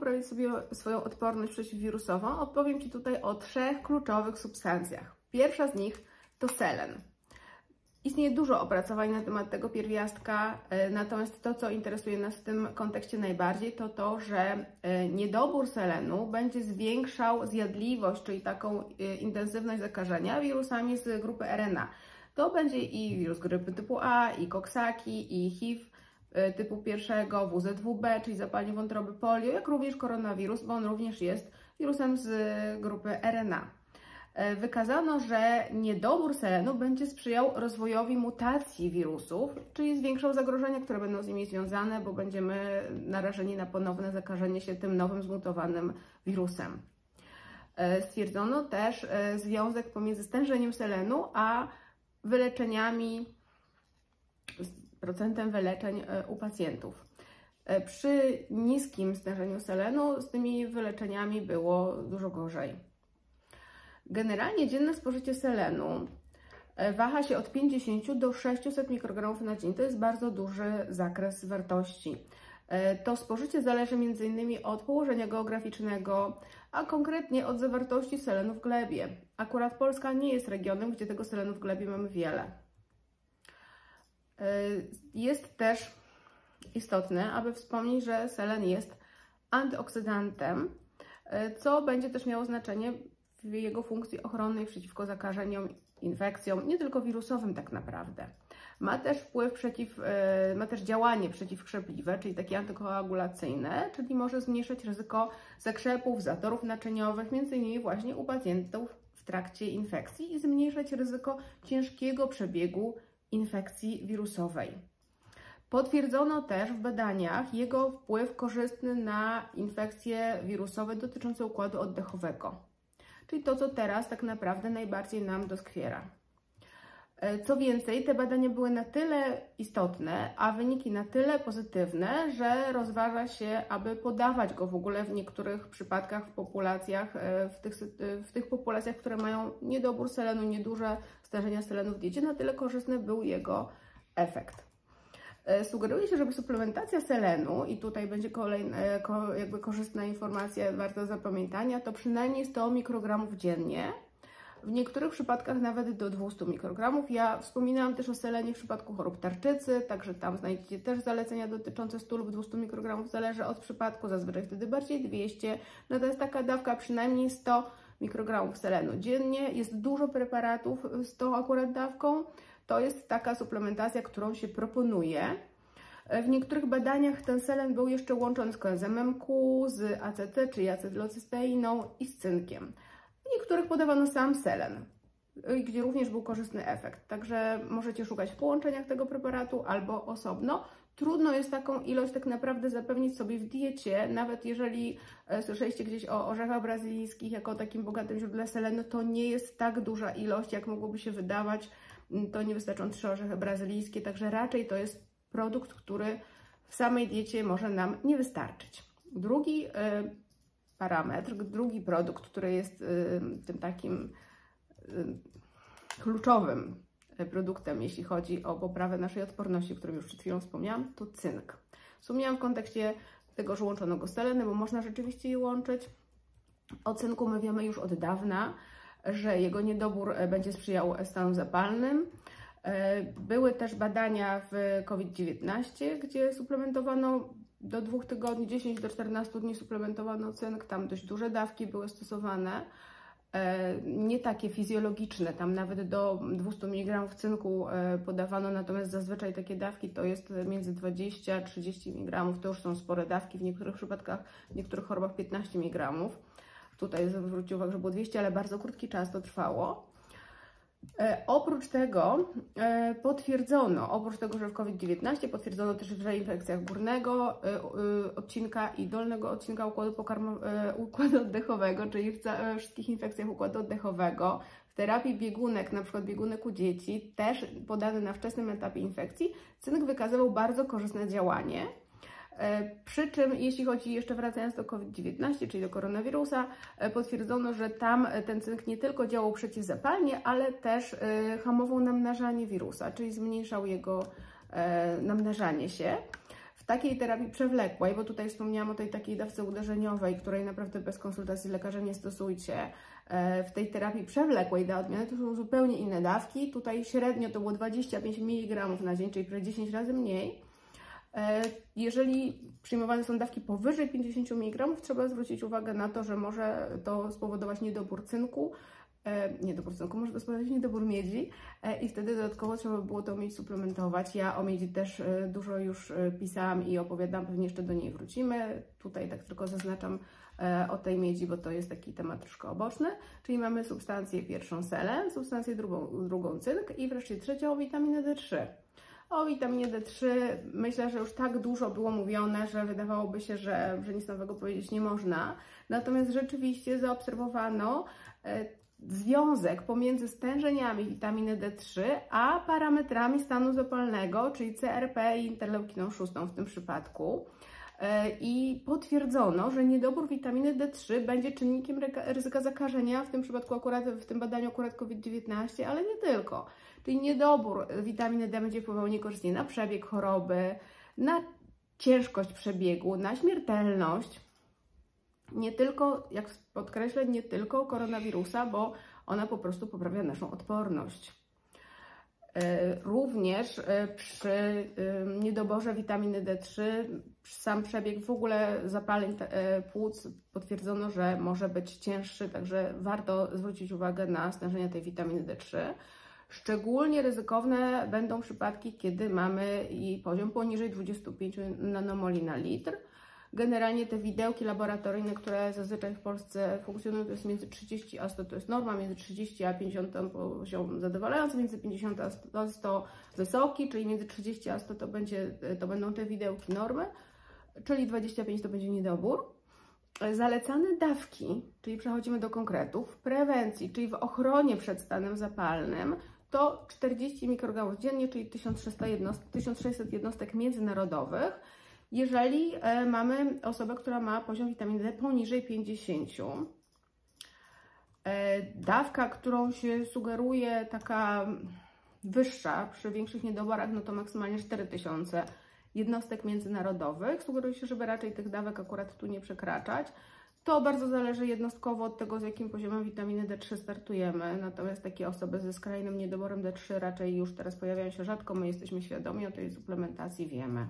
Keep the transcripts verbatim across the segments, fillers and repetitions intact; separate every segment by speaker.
Speaker 1: poprawić sobie swoją odporność przeciwwirusową, opowiem Ci tutaj o trzech kluczowych substancjach. Pierwsza z nich to selen. Istnieje dużo opracowań na temat tego pierwiastka, natomiast to, co interesuje nas w tym kontekście najbardziej, to to, że niedobór selenu będzie zwiększał zjadliwość, czyli taką intensywność zakażenia wirusami z grupy R N A. To będzie i wirus grypy typu A, i koksaki, i H I V typu pierwszego, W Z W B, czyli zapalenie wątroby, polio, jak również koronawirus, bo on również jest wirusem z grupy R N A. Wykazano, że niedobór selenu będzie sprzyjał rozwojowi mutacji wirusów, czyli zwiększał zagrożenia, które będą z nimi związane, bo będziemy narażeni na ponowne zakażenie się tym nowym zmutowanym wirusem. Stwierdzono też związek pomiędzy stężeniem selenu a wyleczeniami, procentem wyleczeń u pacjentów. Przy niskim stężeniu selenu z tymi wyleczeniami było dużo gorzej. Generalnie dzienne spożycie selenu waha się od pięćdziesięciu do sześciuset mikrogramów na dzień. To jest bardzo duży zakres wartości. To spożycie zależy między innymi od położenia geograficznego, a konkretnie od zawartości selenu w glebie. Akurat Polska nie jest regionem, gdzie tego selenu w glebie mamy wiele. Jest też istotne, aby wspomnieć, że selen jest antyoksydantem, co będzie też miało znaczenie w jego funkcji ochronnej przeciwko zakażeniom, infekcjom, nie tylko wirusowym tak naprawdę. Ma też wpływ przeciw, ma też działanie przeciwkrzepliwe, czyli takie antykoagulacyjne, czyli może zmniejszyć ryzyko zakrzepów, zatorów naczyniowych, między innymi właśnie u pacjentów w trakcie infekcji i zmniejszać ryzyko ciężkiego przebiegu infekcji wirusowej. Potwierdzono też w badaniach jego wpływ korzystny na infekcje wirusowe dotyczące układu oddechowego, czyli to, co teraz tak naprawdę najbardziej nam doskwiera. Co więcej, te badania były na tyle istotne, a wyniki na tyle pozytywne, że rozważa się, aby podawać go w ogóle w niektórych przypadkach w populacjach, w tych, w tych populacjach, które mają niedobór selenu, nieduże stężenia selenu w diecie, na tyle korzystny był jego efekt. Sugeruje się, żeby suplementacja selenu, i tutaj będzie kolejna jakby korzystna informacja warta zapamiętania, to przynajmniej sto mikrogramów dziennie, w niektórych przypadkach nawet do dwustu mikrogramów. Ja wspominałam też o selenie w przypadku chorób tarczycy, także tam znajdziecie też zalecenia dotyczące stu lub dwustu mikrogramów, zależy od przypadku, zazwyczaj wtedy bardziej dwieście, natomiast taka dawka przynajmniej sto mikrogramów selenu dziennie. Jest dużo preparatów z tą akurat dawką. To jest taka suplementacja, którą się proponuje. W niektórych badaniach ten selen był jeszcze łączony z koenzymem Q, z A C T, czyli acetylocysteiną i z cynkiem. W niektórych podawano sam selen, gdzie również był korzystny efekt. Także możecie szukać w połączeniach tego preparatu albo osobno. Trudno jest taką ilość tak naprawdę zapewnić sobie w diecie, nawet jeżeli słyszeliście gdzieś o orzechach brazylijskich jako o takim bogatym źródle selenu, to nie jest tak duża ilość, jak mogłoby się wydawać. To nie wystarczą trzy orzechy brazylijskie, także raczej to jest produkt, który w samej diecie może nam nie wystarczyć. Drugi y, parametr, drugi produkt, który jest y, tym takim y, kluczowym produktem, jeśli chodzi o poprawę naszej odporności, o którym już przed chwilą wspomniałam, to cynk. Wspomniałam w kontekście tego, że łączono go z selenem, bo można rzeczywiście je łączyć. O cynku my wiemy już od dawna, że jego niedobór będzie sprzyjał stanom zapalnym. Były też badania w COVID dziewiętnaście, gdzie suplementowano do dwóch tygodni, dziesięć do czternastu dni suplementowano cynk, tam dość duże dawki były stosowane, nie takie fizjologiczne, tam nawet do dwustu miligramów cynku podawano, natomiast zazwyczaj takie dawki to jest między dwadzieścia a trzydzieści miligramów, to już są spore dawki, w niektórych przypadkach, w niektórych chorobach piętnaście miligramów. Tutaj zwróćcie uwagę, że było dwieście, ale bardzo krótki czas to trwało. E, oprócz tego e, potwierdzono, oprócz tego, że w COVID dziewiętnaście potwierdzono też w infekcjach górnego e, e, odcinka i dolnego odcinka układu, pokarmo, e, układu oddechowego, czyli w e, wszystkich infekcjach układu oddechowego. W terapii biegunek, na przykład biegunek u dzieci, też podany na wczesnym etapie infekcji, cynk wykazywał bardzo korzystne działanie. Przy czym, jeśli chodzi, jeszcze wracając do COVID dziewiętnaście, czyli do koronawirusa, potwierdzono, że tam ten cynk nie tylko działał przeciwzapalnie, ale też hamował namnażanie wirusa, czyli zmniejszał jego namnażanie się. W takiej terapii przewlekłej, bo tutaj wspomniałam o tej takiej dawce uderzeniowej, której naprawdę bez konsultacji lekarza nie stosujcie, w tej terapii przewlekłej dla odmiany to są zupełnie inne dawki. Tutaj średnio to było dwadzieścia pięć miligramów na dzień, czyli prawie dziesięć razy mniej. Jeżeli przyjmowane są dawki powyżej pięćdziesiąt miligramów, trzeba zwrócić uwagę na to, że może to spowodować niedobór cynku, niedobór cynku, może to spowodować niedobór miedzi i wtedy dodatkowo trzeba by było to miedź suplementować. Ja o miedzi też dużo już pisałam i opowiadam, pewnie jeszcze do niej wrócimy. Tutaj tak tylko zaznaczam o tej miedzi, bo to jest taki temat troszkę oboczny. Czyli mamy substancję pierwszą selen, substancję drugą, drugą cynk i wreszcie trzecią witaminę D trzy. O witaminie D trzy myślę, że już tak dużo było mówione, że wydawałoby się, że, że nic nowego powiedzieć nie można. Natomiast rzeczywiście zaobserwowano związek pomiędzy stężeniami witaminy D trzy a parametrami stanu zapalnego, czyli C R P i interleukiną szóstą w tym przypadku. I potwierdzono, że niedobór witaminy D trzy będzie czynnikiem ryzyka zakażenia, w tym przypadku akurat, w tym badaniu akurat COVID dziewiętnaście, ale nie tylko. Czyli niedobór witaminy D będzie wpływał niekorzystnie na przebieg choroby, na ciężkość przebiegu, na śmiertelność. Nie tylko, jak podkreślę, nie tylko koronawirusa, bo ona po prostu poprawia naszą odporność. Również przy niedoborze witaminy D trzy sam przebieg w ogóle zapaleń płuc potwierdzono, że może być cięższy, także warto zwrócić uwagę na stężenia tej witaminy D trzy. Szczególnie ryzykowne będą przypadki, kiedy mamy jej poziom poniżej dwudziestu pięciu nanomoli na litr. Generalnie te widełki laboratoryjne, które zazwyczaj w Polsce funkcjonują, to jest między trzydzieści a sto, to jest norma, między trzydzieści a pięćdziesiąt poziom zadowalający, między pięćdziesiąt a sto wysoki, czyli między trzydzieści a sto to, będzie, to będą te widełki normy, czyli dwadzieścia pięć to będzie niedobór. Zalecane dawki, czyli przechodzimy do konkretów, prewencji, czyli w ochronie przed stanem zapalnym, to czterdzieści mikrogramów dziennie, czyli tysiąc sześćset jednostek międzynarodowych. Jeżeli mamy osobę, która ma poziom witaminy D poniżej pięćdziesięciu, dawka, którą się sugeruje, taka wyższa przy większych niedoborach, no to maksymalnie cztery tysiące jednostek międzynarodowych. Sugeruje się, żeby raczej tych dawek akurat tu nie przekraczać. To bardzo zależy jednostkowo od tego, z jakim poziomem witaminy D trzy startujemy. Natomiast takie osoby ze skrajnym niedoborem D trzy raczej już teraz pojawiają się rzadko. My jesteśmy świadomi o tej suplementacji, wiemy.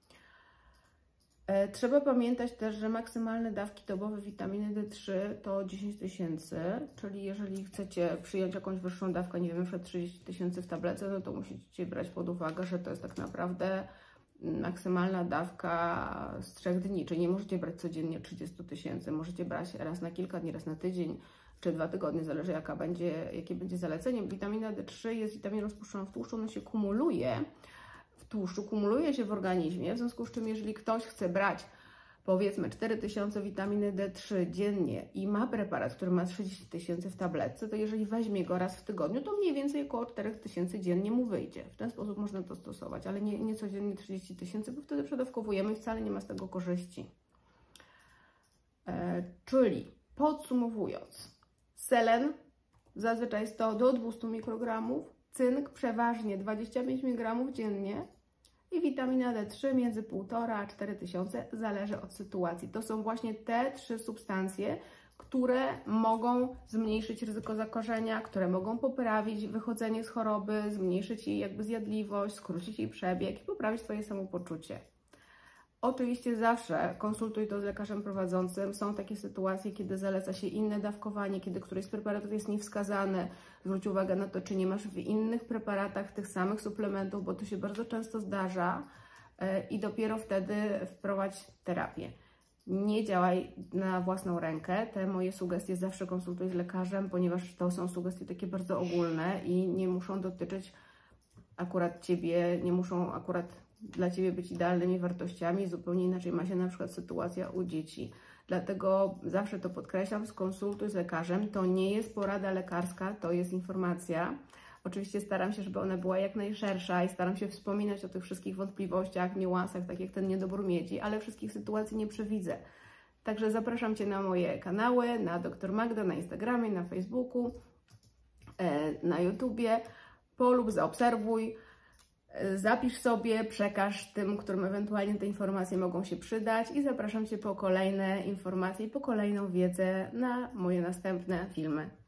Speaker 1: Trzeba pamiętać też, że maksymalne dawki dobowe witaminy D trzy to dziesięć tysięcy, czyli jeżeli chcecie przyjąć jakąś wyższą dawkę, nie wiem, na przykład trzydzieści tysięcy w tabletce, no to musicie brać pod uwagę, że to jest tak naprawdę maksymalna dawka z trzech dni, czyli nie możecie brać codziennie trzydzieści tysięcy, możecie brać raz na kilka dni, raz na tydzień, czy dwa tygodnie, zależy jaka będzie, jakie będzie zalecenie. Witamina D trzy jest witaminą rozpuszczoną w tłuszczu, ona się kumuluje w tłuszczu, kumuluje się w organizmie, w związku z czym jeżeli ktoś chce brać powiedzmy cztery tysiące witaminy D trzy dziennie i ma preparat, który ma trzydzieści tysięcy w tabletce, to jeżeli weźmie go raz w tygodniu, to mniej więcej około cztery tysiące dziennie mu wyjdzie. W ten sposób można to stosować, ale nie, nie codziennie trzydzieści tysięcy, bo wtedy przedawkowujemy i wcale nie ma z tego korzyści. E, czyli podsumowując, selen zazwyczaj jest to do dwustu mikrogramów, cynk przeważnie dwadzieścia pięć miligramów dziennie i witamina D trzy między półtora a cztery tysiące, zależy od sytuacji. To są właśnie te trzy substancje, które mogą zmniejszyć ryzyko zakażenia, które mogą poprawić wychodzenie z choroby, zmniejszyć jej jakby zjadliwość, skrócić jej przebieg i poprawić Twoje samopoczucie. Oczywiście zawsze konsultuj to z lekarzem prowadzącym. Są takie sytuacje, kiedy zaleca się inne dawkowanie, kiedy któryś z preparatów jest niewskazany. Zwróć uwagę na to, czy nie masz w innych preparatach tych samych suplementów, bo to się bardzo często zdarza i dopiero wtedy wprowadź terapię. Nie działaj na własną rękę. Te moje sugestie zawsze konsultuj z lekarzem, ponieważ to są sugestie takie bardzo ogólne i nie muszą dotyczyć akurat Ciebie, nie muszą akurat dla Ciebie być idealnymi wartościami, zupełnie inaczej ma się na przykład sytuacja u dzieci. Dlatego zawsze to podkreślam, skonsultuj z lekarzem. To nie jest porada lekarska, to jest informacja. Oczywiście staram się, żeby ona była jak najszersza i staram się wspominać o tych wszystkich wątpliwościach, niuansach, tak jak ten niedobór miedzi, ale wszystkich sytuacji nie przewidzę. Także zapraszam Cię na moje kanały, na doktor Magda, na Instagramie, na Facebooku, na YouTubie. Polub, zaobserwuj. Zapisz sobie, przekaż tym, którym ewentualnie te informacje mogą się przydać i zapraszam Cię po kolejne informacje i po kolejną wiedzę na moje następne filmy.